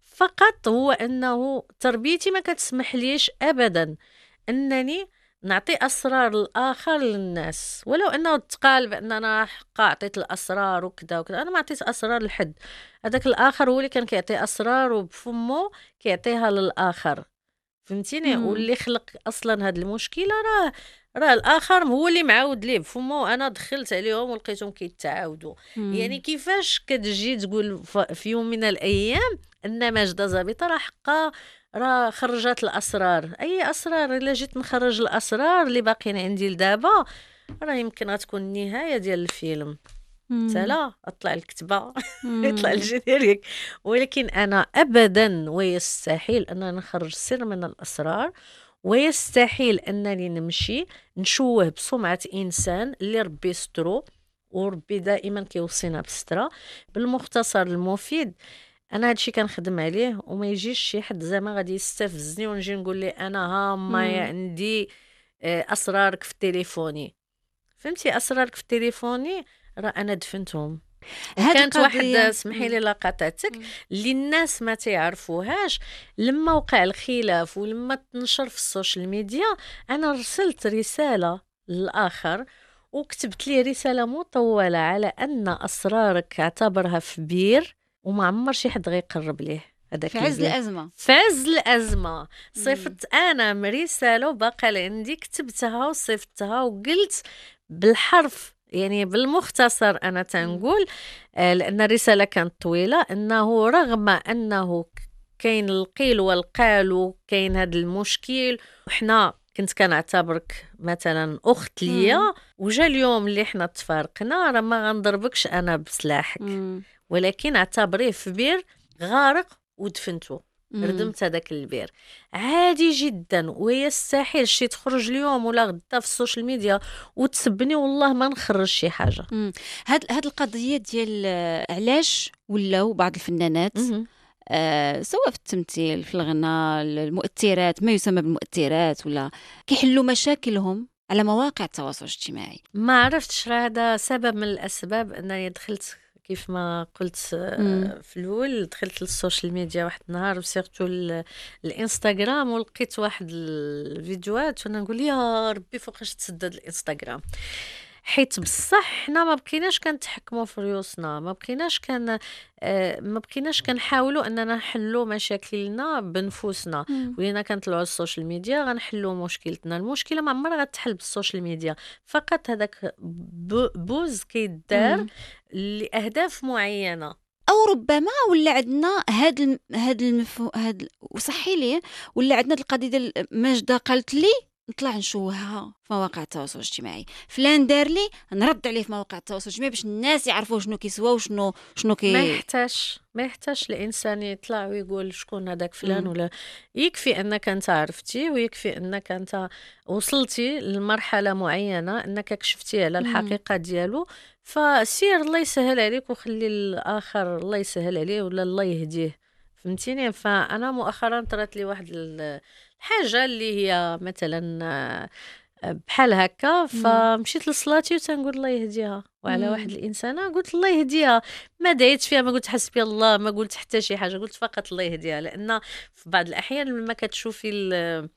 فقط هو انه تربيتي ما كتسمح ليش ابدا انني نعطي اسرار الاخر للناس، ولو انه تقال بان انا حقا عطيت الاسرار وكذا وكذا، انا ما عطيت اسرار لحد. هذاك الاخر هو اللي كان كيعطي اسرار وبفمه كيعطيها للاخر، فهمتيني؟ مم. واللي خلق اصلا هاد المشكله راه راه الاخر هو اللي معاود ليه بفمه، وانا دخلت عليهم ولقيتهم كيتعاودوا. مم. يعني كيفاش كتجي تقول ف- في يوم من الايام ان ماجده زبيطه راه حقا راه خرجت الاسرار؟ اي اسرار؟ الا جيت نخرج الاسرار اللي باقيين عندي لدابا راه يمكن غتكون النهايه ديال الفيلم. مم. تلا اطلع الكتبه مم. يطلع الجينيريك. ولكن انا ابدا ويستحيل ان نخرج سر من الاسرار، ويستحيل انني نمشي نشوه بسمعه انسان اللي ربي سترو وربي دائما كيوصينا بالستره. بالمختصر المفيد انا هادشي كنخدم عليه، وما يجيش شي حد زعما غادي يستفزني ونجي نقول لي انا ها ما مم. عندي آه، اسرارك في تليفوني. فهمتي؟ اسرارك في تليفوني راه انا دفنتهم. هاد كانت واحده القضية اسمحي مم. لي لا قاطعتك مم. اللي الناس ما تعرفوهاش. لما وقع الخلاف ولما تنشر في السوشيال ميديا انا رسلت رساله للاخر وكتبت لي رساله مطوله على ان اسرارك اعتبرها في بير وما عمر شي حد غيقرب ليه هذاك في عز البير. الأزمة. في عز الازمه صيفط انا رساله وباقا عندي كتبتها وصيفطتها وقلت بالحرف، يعني بالمختصر انا تنقول آه، لان الرساله كانت طويله انه رغم انه ك- كاين القيل والقال وكاين هذا المشكل وحنا كنت كنعتبرك مثلا اخت ليا، مم. وجا اليوم اللي حنا تفارقنا راه ما غنضربكش انا بسلاحك، مم. ولكن اعتبريه في بير غارق ودفنته، مم. ردمت هذاك البير. عادي جدا ويستحيل شي تخرج اليوم ولا غدا في السوشيال ميديا وتسبني، والله ما نخرج شي حاجه. مم. هاد هاد القضية ديال آه، علاش ولاو بعض الفنانات مهم. آه سواء في التمثيل في الغناء المؤثرات ما يسمى بالمؤثرات ولا كيحلوا مشاكلهم على مواقع التواصل الاجتماعي. ما عرفتش راه هذا سبب من الاسباب انني دخلت كيف ما قلت آه، مم. في الاول دخلت للسوشيال ميديا واحد النهار وسيرتو ال- الانستغرام ولقيت واحد الفيديوهات وانا نقول يا ربي فوقاش تسدد الانستغرام. حيت بصح حنا ما بقيناش كنتحكموا في ريوسنا، ما بقيناش كان آه، ما بقيناش كنحاولوا اننا نحلوا مشاكلنا بنفوسنا. مم. ولينا كنطلعوا السوشيال ميديا غنحلوا مشكلتنا. المشكله ما عمرها غتحل بالسوشيال ميديا، فقط هذاك ب- بوز كيدار مم. لاهداف معينه. او ربما ولا عندنا هاد الم... هاد المفهوم هاد ال- وصحي لي ولا عندنا هاد القضيه ديال ماجده قالت لي نطلع نشوهها في مواقع التواصل الاجتماعي، فلان دار لي نرد عليه في مواقع التواصل الاجتماعي باش الناس يعرفوا شنو كيسوا وشنو شنو ما كي يحتاج ما يحتاج الانسان يطلع ويقول شكون هذاك فلان مم. ولا. يكفي انك انت عرفتي ويكفي انك انت وصلتي لمرحله معينه انك كشفتي على مم. الحقيقه ديالو، فسير الله يسهل عليك وخلي الاخر الله يسهل عليه ولا الله يهديه. فهمتيني؟ فانا مؤخرا طرات لي واحد ال- الحاجه اللي هي مثلا آه، بحال هكا، مم. فمشيت لصلاتي وتنقول الله يهديها. وعلى واحد مم. الانسانه قلت الله يهديها، ما دعيت فيها، ما قلت حسبي الله، ما قلت حتى شي حاجه، قلت فقط الله يهديها. لان في بعض الاحيان لما كتشوفي ال-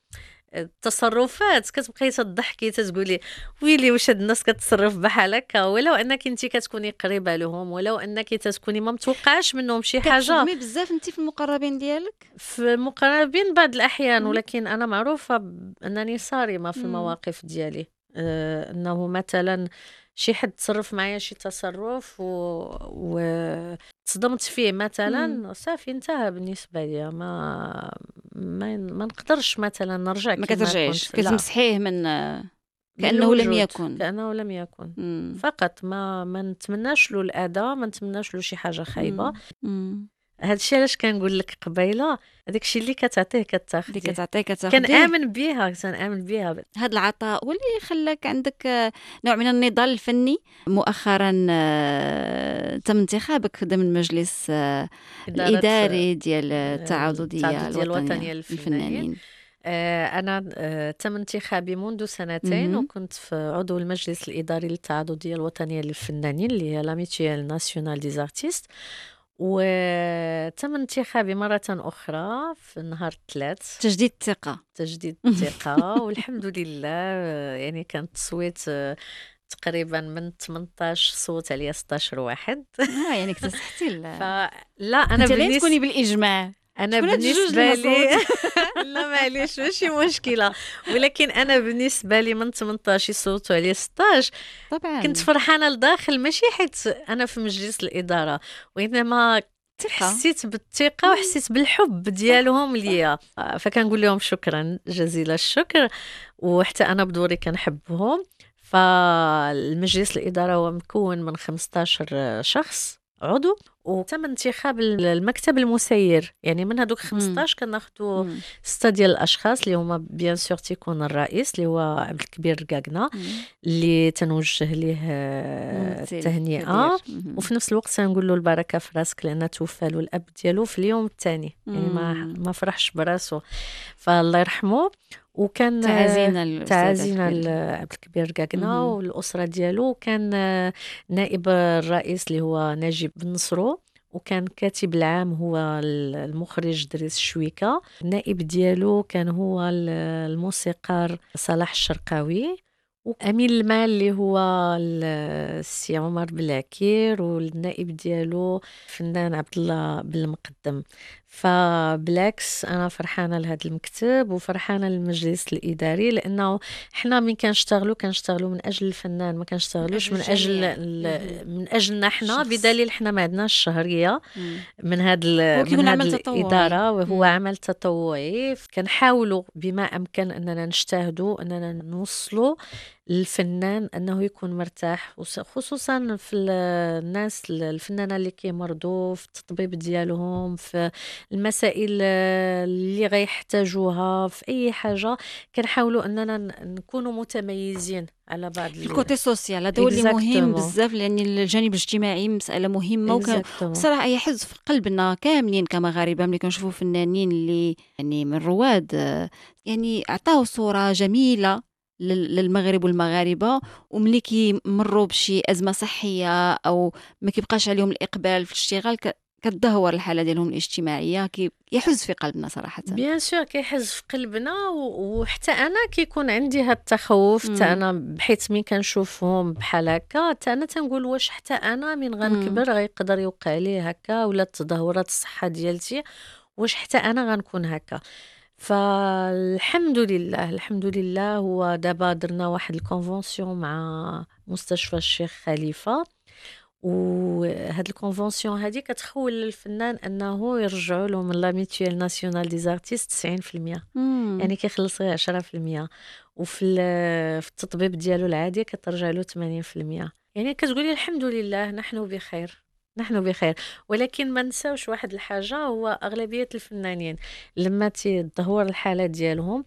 التصرفات كتبقاي تضحكي تتقولي ويلي واش هاد الناس كتصرف بحال هكا، ولو انك انت كتكوني قريبه لهم، ولو انك تتكوني ما متوقعش منهم شي حاجه. كتصدمي بزاف انت في المقربين ديالك. في المقربين بعض الأحيان، مم. ولكن أنا معروفة بأنني صارمة في مم. المواقف ديالي. آه، أنه مثلا شي حد تصرف معايا شي تصرف و, و... تصدمت فيه مثلا صافي انتهى بالنسبه لي. ما ما, ما نقدرش مثلا نرجع ما كما كترجعيش كنت. لا. كتمسحيه من من كانه لم الوجود. يكن. كانه لم يكن مم. فقط. ما ما نتمناش له الاذى، ما نتمناش له شي حاجه خايبه. مم. هادشي علاش كنقول لك قبيله هذاك الشيء اللي كتعطيه اللي كتاخديه. كتعطيك كتاخديه. كنآمن بها كنآمن بها. هذا العطاء هو اللي خلاك عندك آه، نوع من النضال الفني. مؤخرا آه، تم انتخابك ضمن مجلس آه، إدارة الإداري ديال التعاضدية التعاضدية الوطنية الوطنية للفنانين. للفنانين. آه، أنا آه، تم انتخابي منذ سنتين مهم. وكنت في عضو المجلس الإداري للتعاضدية الوطنية للفنانين اللي هي لاميتيال ناسيونال ديز ارتيست. وتم انتخابي مرة أخرى في نهار الثلاث. تجديد الثقة. تجديد الثقة والحمد لله. آه، يعني كان تصويت آه، تقريبا من ثمنطاش صوت عليا ستاشر واحد. اه يعني اكتسحتي ال- فلا أنا انت لازم بالنسبة تكوني بالإجماع. انا شكون هاد الجوج بالنسبه اللي لي لا معليش ماشي مشكله. ولكن انا بالنسبه لي من ثمنطاش يصوتوا عليه ستاش طبعا كنت فرحانه لداخل، ماشي حيت انا في مجلس الاداره وانما حسيت بالثقه وحسيت بالحب ديالهم ليا. فكنقول لهم شكرا جزيل الشكر، وحتى انا بدوري كنحبهم. فالمجلس الاداره هو مكون من خمسطاش شخص عضو، وتم انتخاب المكتب المسير. يعني من هذوك خمسطاش كناخذوا مم. ستة ديال الاشخاص اللي هما بيان سور تيكون الرئيس اللي هو عبد الكبير رقاقنا مم. اللي تنوجه ليه آه، ممثل التهنئه. كبير. مهم. وفي نفس الوقت تنقول له البركه في راسك لان توفى له الاب ديالو في اليوم الثاني، يعني ما مم. ما فرحش براسو فالله يرحمه. وكان تعازينا الأستاذ تعازينا عبد الكبير. لعبد الكبير رقاقنا مهم. والاسره ديالو. كان آه، نائب الرئيس اللي هو نجيب بن نصرو، وكان كاتب العام هو المخرج دريس شويكة. النائب ديالو كان هو الموسيقار صلاح الشرقاوي، وأمين المال اللي هو السي عمر بلعكير، والنائب ديالو فنان عبد الله بالمقدم. فبلاكس انا فرحانه لهذا المكتب وفرحانه للمجلس الاداري، لانه حنا من كنشتغلوا كنشتغلوا من اجل الفنان، ما كنشتغلوش من من أجل اجل الجميع. ال- من اجلنا حنا. الشخص. بدليل حنا ما عندناش الشهريه مم. من هاد هو ال- كيكون من هاد عمل تطوعي. الاداره، وهو مم. عمل تطوعي. كنحاولوا بما امكن اننا نجتهدوا اننا نوصلوا الفنان انه يكون مرتاح، وس- خصوصا في ال- الناس الفنانه اللي كيمرضوا، في التطبيب ديالهم، في المسائل آه، اللي غيحتاجوها، في اي حاجه كنحاولوا اننا ن- نكونوا متميزين على بعض في الكوتي سوسيال هذا هو اللي Exactement. مهم بزاف، لان الجانب الاجتماعي مساله مهمه. وكان Exactement. بصراحه يحز في قلبنا كاملين كمغاربه ملي كنشوفوا فنانين اللي يعني من رواد آه، يعني عطاو صوره جميله لل- للمغرب والمغاربه، وملي كيمروا بشي ازمه صحيه او ما كيبقاش عليهم الاقبال في الاشتغال ك- كتدهور الحاله ديالهم الاجتماعيه. كي- يحز في قلبنا صراحه. بيان سور كيحز في قلبنا، و- وحتى انا كيكون عندي هاد التخوف حتى مم. انا، بحيث مين كنشوفهم بحال هكا حتى انا تنقول واش حتى انا من غنكبر غيقدر يوقع لي هكا، ولا تدهورات الصحه ديالتي واش حتى انا غنكون هكا. فالحمد لله الحمد لله. هو دابا درنا واحد الكونفونسيون مع مستشفى الشيخ خليفه، وهاد الكونفونسيون هادي كتخول للفنان انه يرجعوا له من لا ميتويال ناسيونال ديز ارتيست تسعين في المية، مم. يعني كيخلص غير عشرة في المية، وفي ال- في التطبيب ديالو العادي كترجع له ثمانين في المية. يعني كتقولي الحمد لله نحن بخير نحن بخير. ولكن ما نساوش واحد الحاجه، هو اغلبيه الفنانين لما تدهور الحاله ديالهم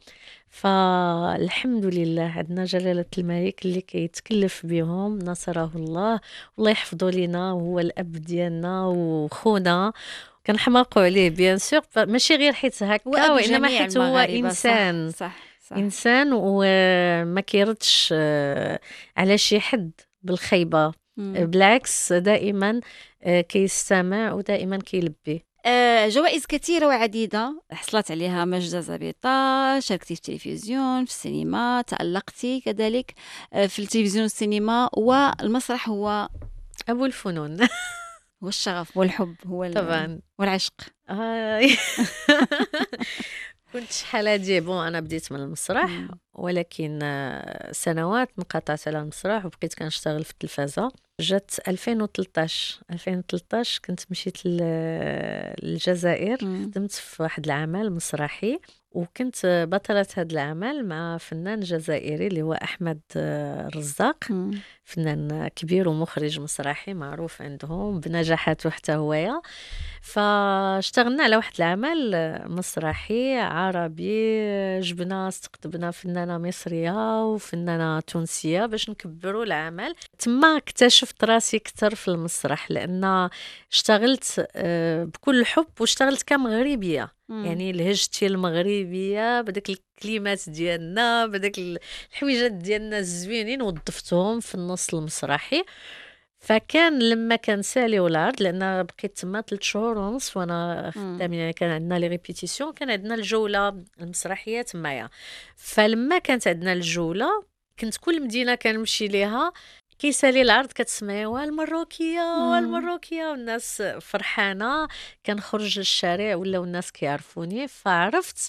فالحمد لله عندنا جلالة الملك اللي كيتكلف بهم نصره الله، والله يحفظه لينا، وهو الاب ديالنا وخونا. كنحماقوا عليه بيان سور، ماشي غير حيت هكا وأب وانما جميع حيت هو المغاربة. انسان صح صح, صح. انسان وما كيردش آه، على شي حد بالخيبه. مم. بالعكس دائما آه، كيستمع ودائما كيلبي. آه، جوائز كثيرة وعديدة حصلت عليها مجدة زبيطة. شاركتي في التلفزيون، في السينما، تألقتي كذلك آه، في التلفزيون والسينما، والمسرح هو ابو الفنون. هو الشغف والحب هو ال- طبعا والعشق. آه. كنت شحال هادي بون انا بديت من المسرح، ولكن آه، سنوات انقطعت على المسرح وبقيت كنشتغل في التلفازه. جات ألفين وثلاثطاش ألفين وثلاثطاش كنت مشيت ل- للجزائر، خدمت في واحد العمل مسرحي، وكنت بطلة هذا العمل مع فنان جزائري اللي هو أحمد آه، الرزاق، فنان كبير ومخرج مسرحي معروف عندهم بنجاحاته حتى هوايا. فاشتغلنا على واحد العمل مسرحي عربي، جبنا استقطبنا فنانة مصرية وفنانة تونسية باش نكبروا العمل. تما اكتشفت راسي كتر في المسرح، لأن اشتغلت آه، بكل حب، واشتغلت كمغربية. يعني لهجتي المغربيه بداك الكلمات ديالنا، بداك الحويجات ديالنا الزوينين وظفتهم في النص المسرحي. فكان لما كان سالي والعرض، لان بقيت تما ثلاث شهور ونص وانا خدام، يعني كان عندنا لي ريبيتيسيون، كان عندنا الجوله المسرحيه تمايا. فلما كانت عندنا الجوله كنت كل مدينه كنمشي ليها كيسالي العرض كتسمعي والمروكيه والمروكيه، والناس فرحانه. كنخرج للشارع ولاو الناس كيعرفوني. فعرفت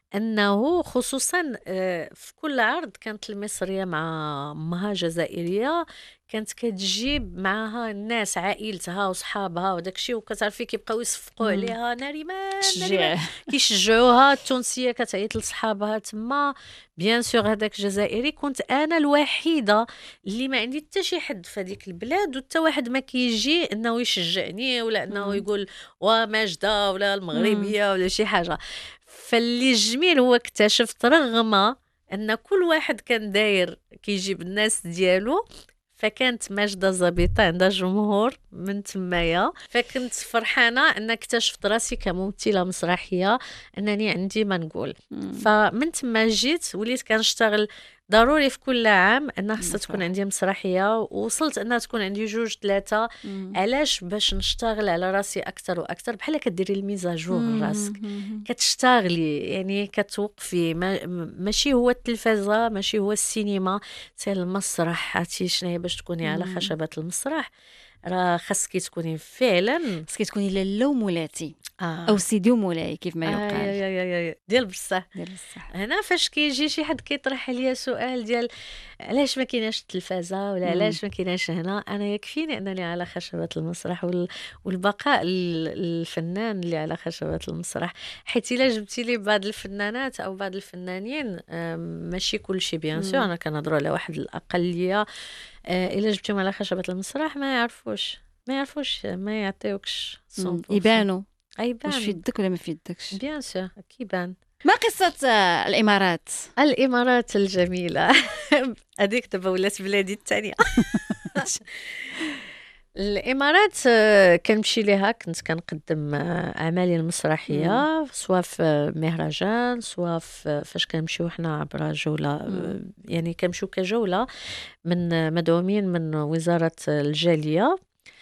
انه خصوصا آه، في كل عرض كانت المصريه مع امها جزائريه، كانت كتجيب معها الناس عائلتها وصحابها وداك الشيء، وكتعرفي كيبقاو يصفقوا عليها ناريمان ناريمان، كيشجعوها. التونسيه كتعيط لصحابها تما. بيان سور هذاك الجزائري كنت انا الوحيده اللي ما عندي حتى شي حد في هذيك البلاد، وحتى واحد ما كيجي انه يشجعني ولا انه يقول وا ماجده ولا المغربيه ولا شي حاجه. فاللي الجميل هو اكتشفت رغم ان كل واحد كان داير كيجيب الناس ديالو، فكانت ماجدة زبيطة عندها جمهور من تمايا. فكنت فرحانة أن اكتشفت راسي كممثلة مسرحية، أنني عندي ما نقول. فمن تما جيت وليت كنشتغل ضروري في كل عام أن خصها تكون عندي مسرحية، ووصلت أنها تكون عندي جوج ثلاثة. علاش؟ باش نشتغل على راسي أكثر وأكثر، بحال كديري الميزاجور راسك، كتشتغلي يعني كتوقفي. ما ماشي هو التلفازة، ماشي هو السينما، سي المسرح. عرفتي شنو باش تكوني على خشبة المسرح؟ راه خاصك تكوني فعلا خاصك تكوني لالا ومولاتي آه. او سيدي ومولاي كيف ما يقال. آه يا يا يا ديال بصح ديال بصح. هنا فاش كيجي شي حد كيطرح عليا سؤال ديال علاش ما كايناش التلفازه ولا علاش ما كايناش هنا، انا يكفيني انني على خشبه المسرح وال... والبقاء الفنان اللي على خشبه المسرح. حيت الا جبتي لي بعض الفنانات او بعض الفنانين ماشي كل شيء بيان سور، انا كنهضروا على واحد الاقليه، الا جبتيهم على خشبه المسرح ما يعرفوش ما يعرفوش ما يعطيوكش يبانوا ايبان واش في يدك ولا ما في يدكش. بيان سور كيبان. ما قصة آه، الإمارات؟ الإمارات الجميلة هذيك دابا ولات بلادي الثانية. الإمارات آه، كنمشي ليها، كنت كنقدم آه، أعمالي المسرحية سواء في مهرجان سواء في فاش كنمشيو حنا عبر جولة آه، يعني كنمشيو كجولة من آه، مدعومين من وزارة الجالية.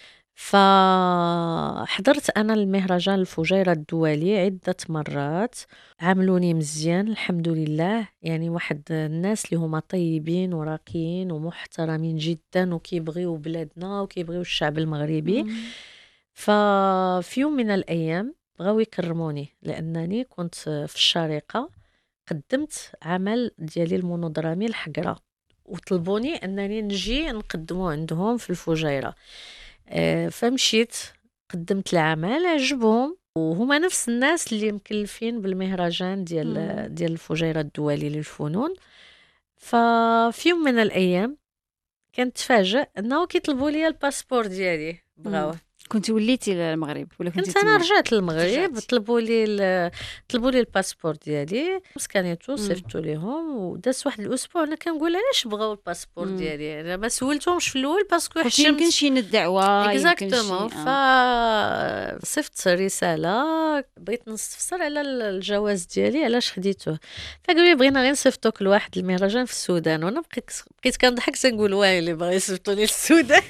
فحضرت أنا المهرجان الفجيرة الدولي عدة مرات، عاملوني مزيان الحمد لله. يعني واحد الناس اللي هما طيبين وراقيين ومحترمين جدا وكيبغيو بلادنا وكيبغيو الشعب المغربي. ففي يوم من الأيام بغاو يكرموني لأنني كنت في الشارقة، قدمت عمل ديالي المونودرامي الحقرة، وطلبوني أنني نجي نقدمو عندهم في الفجيرة. فمشيت قدمت العمل، عجبهم، وهما نفس الناس اللي مكلفين بالمهرجان ديال مم. ديال الفجيرة الدولي للفنون. ففي يوم من الايام كنت تفاجئ انه كيطلبوا لي الباسبور ديالي، بغاوه. كنت وليتي للمغرب ولا كنت كنت انا رجعت للمغرب، طلبوا لي طلبوا لي الباسبور ديالي، سكانيتو صيفطو ليهم، وداز واحد الاسبوع انا كنقول علاش بغاو الباسبور مم. ديالي. انا ما سولتهمش في الاول باسكو حشمت يمكن شي الدعوه اكزاكتومون. فصيفط رساله بغيت نستفسر على الجواز ديالي علاش خديتوه، فقالوا لي بغينا غير نصيفطوك لواحد المهرجان في السودان. وانا بقيت بقيت كنضحك تنقول واه اللي باغي يصيفطوني للسودان.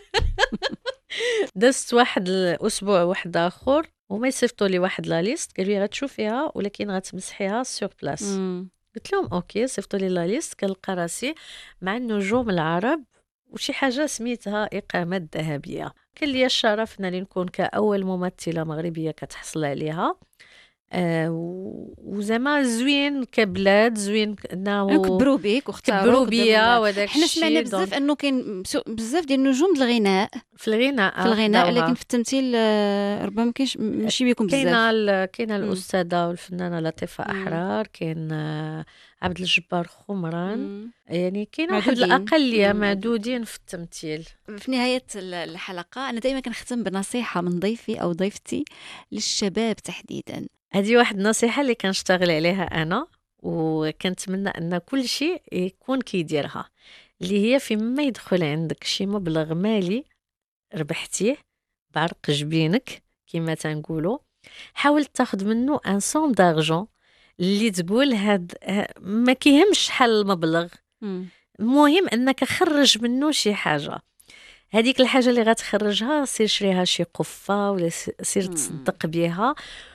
دزت واحد الاسبوع واحد اخر وما يصيفطوا لي واحد لا ليست، قالوا لي غتشوفيها ولكن غتمسحيها سور بلاص. قلت لهم اوكي، صيفطوا لي لا ليست، كنلقى راسي مع النجوم العرب وشي حاجه سميتها اقامه ذهبيه. كان لي الشرف انني نكون كاول ممثله مغربيه كتحصل عليها. آه و- وزعما زوين كبلاد زوين انه كبروا بيك واختاروك كبروا دابا بيا ال- وداك حنا سمعنا الشيء. بزاف انه كاين بسو- بزاف ديال النجوم د الغناء في الغناء في الغناء، خداوها. لكن في التمثيل آه، ربما ما كاينش ماشي بيكم كاينه بزاف. ال- كاينه مم. الاستاذه والفنانه لطيفه مم. احرار، كاين آه، عبد الجبار خمران، مم. يعني كاينه واحد معدودين. الاقليه مم. معدودين في التمثيل. في نهاية ال- الحلقة أنا دائما كنختم بنصيحة من ضيفي أو ضيفتي للشباب تحديدا. هذه واحد النصيحه اللي كنشتغل عليها انا، وكنتمنى ان كل شيء يكون كيديرها، اللي هي فيما يدخل عندك شي مبلغ مالي ربحتيه بعرق جبينك كما تنقولوا، حاول تاخذ منه ان سوم دارجون اللي تقول هاد ها- ما كيهمش شحال المبلغ، مم. المهم انك خرج منه شي حاجه. هذيك الحاجه اللي غتخرجها سير شريها شي قفه ولا س- سير مم. تصدق بها،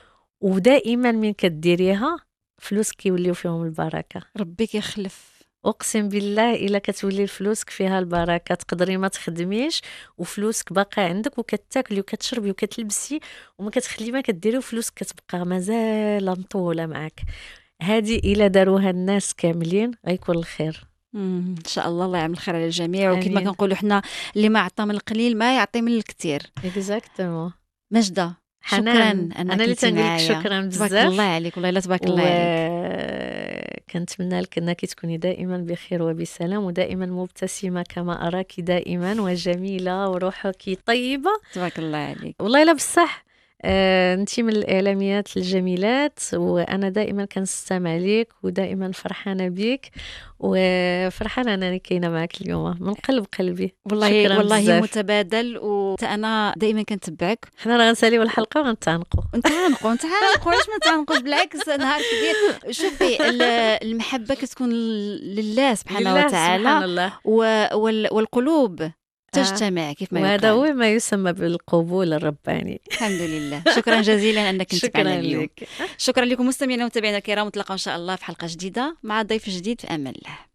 ودائما من كديريها فلوس كيوليو فيهم البركه. ربي كيخلف. اقسم بالله الا كتولي فلوسك فيها البركه، تقدري ما تخدميش وفلوسك باقا عندك وكتاكلي وكتشربي وكتلبسي وما كتخلي ما كديري وفلوسك كتبقى مازال مطوله معك. هذه الا داروها الناس كاملين غيكون الخير. مم. إن شاء الله الله يعمل الخير على الجميع، وكما آمين. كنقولوا حنا اللي ما عطى من القليل ما يعطي من الكثير. اكزاكتومون. مجدة شكرا حنان، انك انا اللي كنتي تنقول لك معايا. شكرا تبارك بزاف، الله عليك، والله لا تبارك الله عليك. وكنتمنى لك انك تكوني دائما بخير وبسلام ودائما مبتسمه كما اراك دائما وجميله وروحك طيبه. تبارك الله عليك. والله لا بصح آه، انت من الاعلاميات الجميلات، وانا دائما كنستمع ليك ودائما فرحانه بك، وفرحانه انني كاينه معك اليوم من قلب قلبي. والله شكراً والله بزاف. متبادل، وانا دائما كنتبعك. حنا راه غنساليو الحلقه وغنتعنقوا. نتعانقوا نتعانقوا علاش ما نتعانقوش؟ بالعكس نهار كبير. شوفي ال- المحبه كتكون لله سبحانه لله وتعالى، سبحان الله. و- وال- والقلوب تجتمع كيف ما وهذا يقال. هو ما يسمى بالقبول الرباني. الحمد لله. شكرا جزيلا انك كنت شكرا معنا اليوم. لك. شكرا لكم مستمعينا ومتابعينا الكرام، نتلاقاو ان شاء الله في حلقه جديده مع ضيف جديد في امان الله.